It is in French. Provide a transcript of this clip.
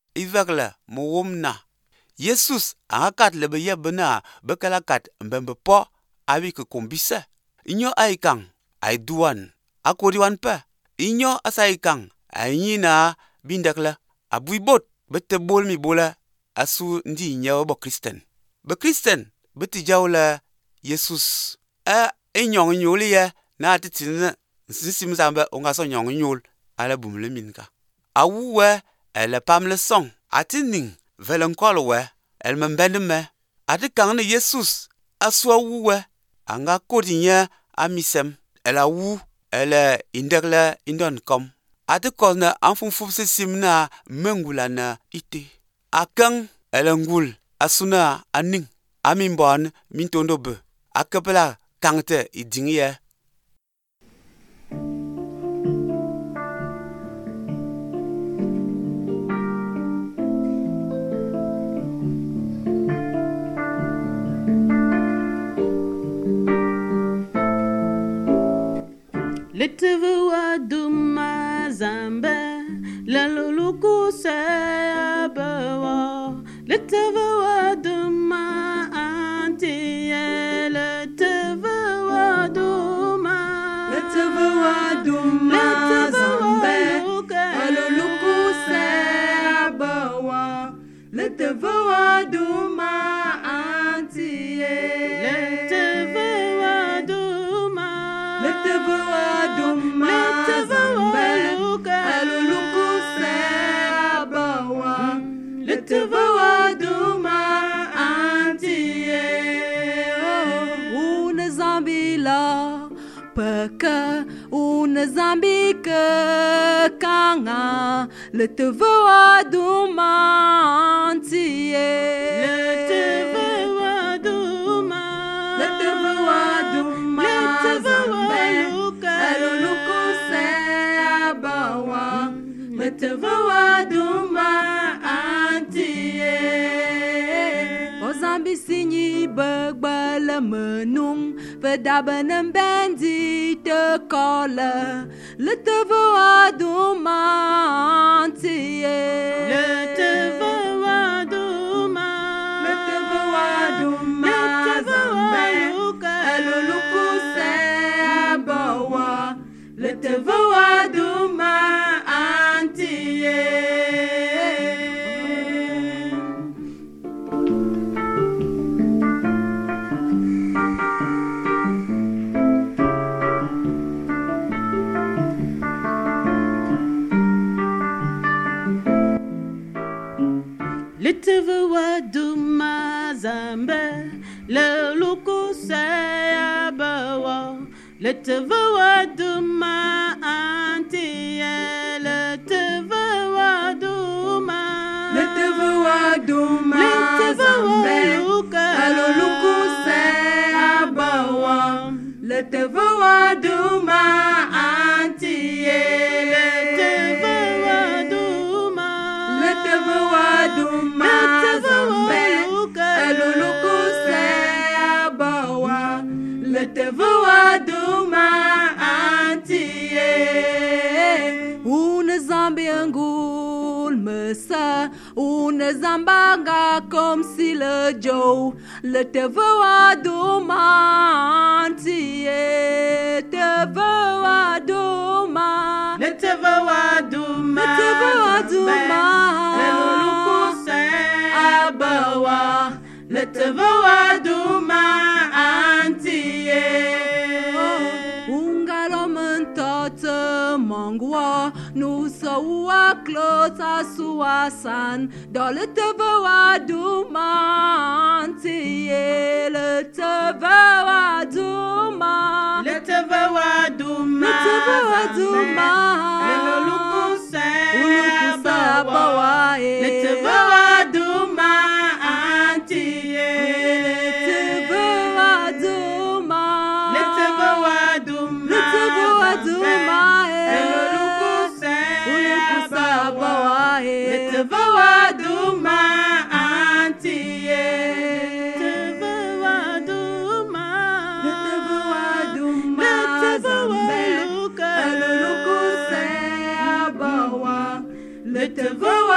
ivakla muwumna. Jesus angakat le bena bekalakat mbembepo abi ke kombisa. Inyo aikang aiduan akodiwan pa. Inyo asaikang ainyina bindakla abuibot bete bolmi bola asu ndi nyawo bo Kristen. Be Kristen beti jawla Jesus inyong nyoli ya na titina nsisim samba onga so nyong nyol ala bumle minka. Awuwe ele pamle song atining velen kolwe el membendeme ati kangne Jesus asu awuwe anga kodinya amisem ela wu ele indekla indon kom ati kosna anfunfup simna mengulana ite akang ele ngul asuna aning aminbon mintondobe akapela kangte idingye. Letewa duma zambe laluluku sabawa letewa duma antiye letewa duma zambe laluluku sabawa letewa duma antiye Peka una zambika kanga le tevoa dumantie le tevoa duma zambe aluluku sabawa le tevoa duma antie Ozambi sinyi begbala menung Vedabenem bendi te kola Le tevoa dumantie Le tevoa duma zambe aluluku sabawa Le tevoa duma antie Letevoa duma zambe le luku sabawa letevoa duma antie letevoa duma zambe le luku sabawa letevoa duma antie letevoa duma zambe aluluku sabawa letevoa duma antie Una zambi angul mesa Una zambanga comme si le Joe letevoa duma antie tevoa duma letevoa duma Letevoa duma antie Ungalo mentote mangwa Nusawa klota suasan Dans letevoa duma antie Letevoa duma Leloluku sabawa Letevoa duma Letevoa duma antie Letevoa duma zambe aluluku sabawa Letevoa